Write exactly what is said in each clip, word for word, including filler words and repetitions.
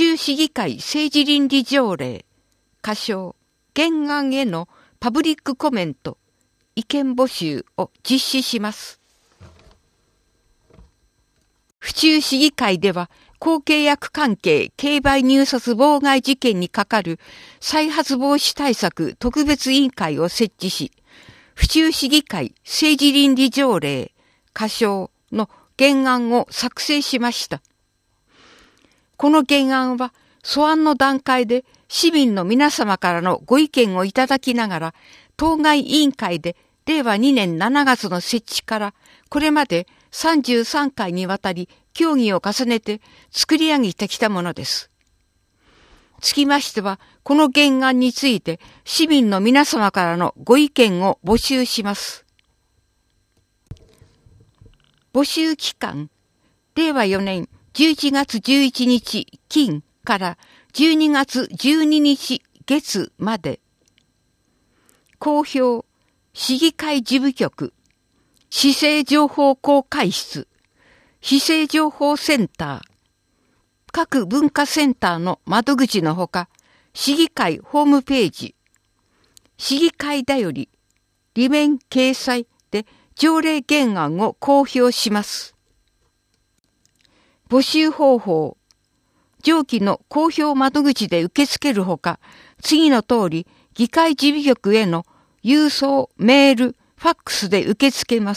中市議会政治倫理条例、仮称、原案へのパブリックコメント、意見募集を実施します。府中市議会では、公契約関係競売入札妨害事件にかかる再発防止対策特別委員会を設置し、府中市議会政治倫理条例、仮称の原案を作成しました。この原案は、素案の段階で市民の皆様からのご意見をいただきながら、当該委員会でれいわにねんしちがつの設置から、これまでさんじゅうさんかいにわたり協議を重ねて作り上げてきたものです。つきましては、この原案について市民の皆様からのご意見を募集します。募集期間、れいわよねんじゅういちがつじゅういちにち金からじゅうにがつじゅうににち月まで。公表、市議会事務局、市政情報公開室、市政情報センター、各文化センターの窓口のほか、市議会ホームページ、市議会だより、裏面掲載で条例原案を公表します。募集方法、上記の公表窓口で受け付けるほか、次の通り、議会事務局への郵送、メール、ファックスで受け付けます。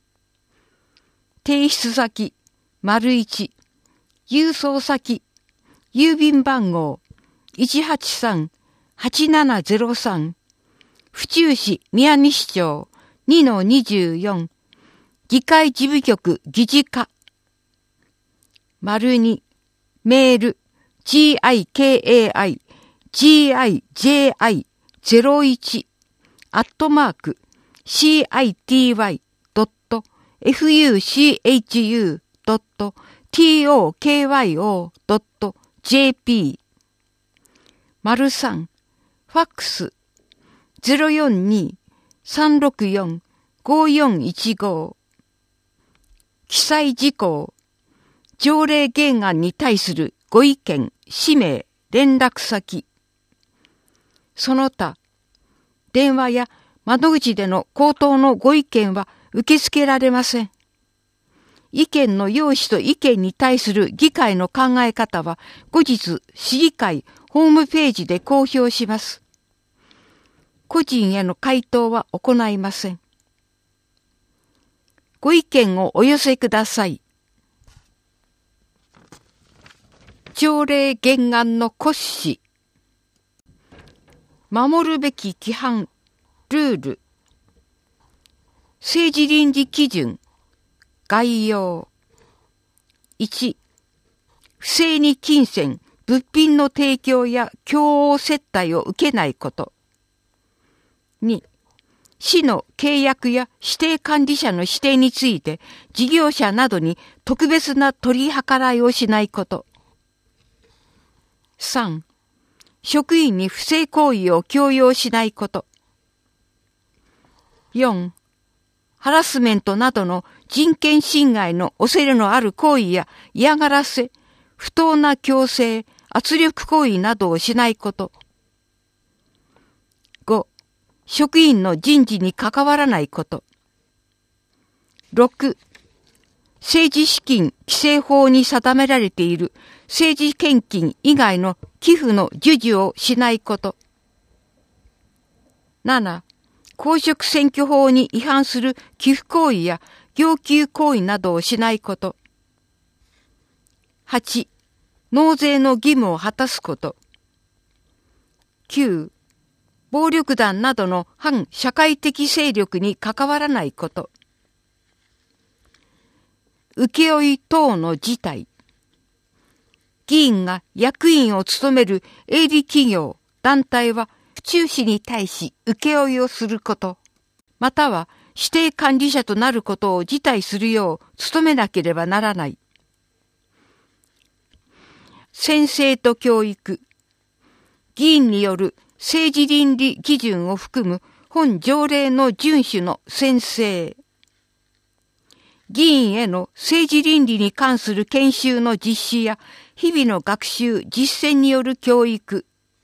提出先、丸一、郵送先、郵便番号 いちはちさんはちななゼロさん、府中市宮西町 にのにじゅうよん、議会事務局議事課、丸二、メール ギカイジイジェイゼロいち アットマーク シーアイティーワイドットエフユーシーエイチユードットティーオーケーワイオードットジェーピー 丸三、ファックス ゼロよんに さんろくよん ごよんいちご、記載事項、条例原案に対するご意見、氏名、連絡先。その他、電話や窓口での口頭のご意見は受け付けられません。意見の要旨と意見に対する議会の考え方は後日市議会ホームページで公表します。個人への回答は行いません。ご意見をお寄せください。条例原案の骨子。守るべき規範、ルール。政治倫理基準、概要。いち、不正に金銭、物品の提供や供応接待を受けないこと。に、市の契約や指定管理者の指定について事業者などに特別な取り計らいをしないこと。さん、職員に不正行為を強要しないこと。よん、ハラスメントなどの人権侵害の恐れのある行為や嫌がらせ、不当な強制、圧力行為などをしないこと。ご、職員の人事に関わらないこと。ろく、政治資金規正法に定められている政治献金以外の寄付の授受をしないこと。なな、公職選挙法に違反する寄付行為や要求行為などをしないこと。はち、納税の義務を果たすこと。きゅう、暴力団などの反社会的勢力に関わらないこと。請負等の事態。議員が役員を務める営利企業、団体は府中市に対し請負をすること、または指定管理者となることを辞退するよう努めなければならない。宣誓と教育。議員による政治倫理基準を含む本条例の遵守の宣誓。議員への政治倫理に関する研修の実施や日々の学習、実践による教育。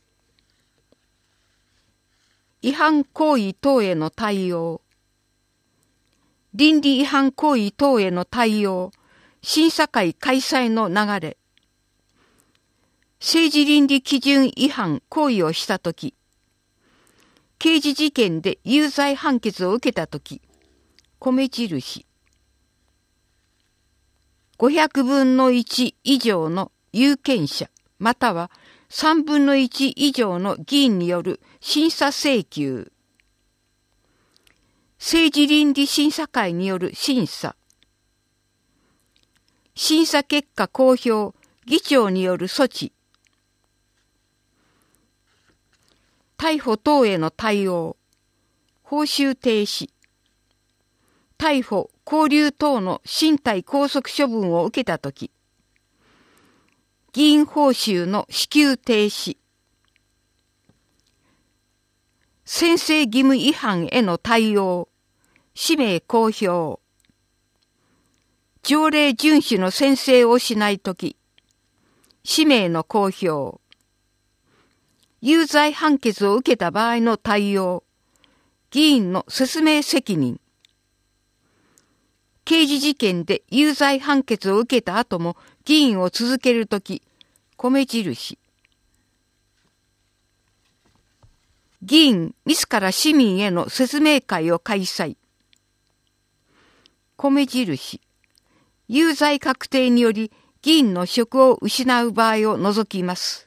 違反行為等への対応。倫理違反行為等への対応。審査会開催の流れ。政治倫理基準違反行為をしたとき、刑事事件で有罪判決を受けたとき、米印。ごひゃくぶんのいち以上の有権者、またはさんぶんのいち以上の議員による審査請求。政治倫理審査会による審査。審査結果公表、議長による措置。逮捕等への対応。報酬停止。逮捕、拘留等の身体拘束処分を受けたとき、議員報酬の支給停止。宣誓義務違反への対応。氏名公表。条例遵守の宣誓をしないとき、氏名の公表。有罪判決を受けた場合の対応。議員の説明責任。刑事事件で有罪判決を受けた後も議員を続けるとき、米印。議員自ら市民への説明会を開催。米印。有罪確定により議員の職を失う場合を除きます。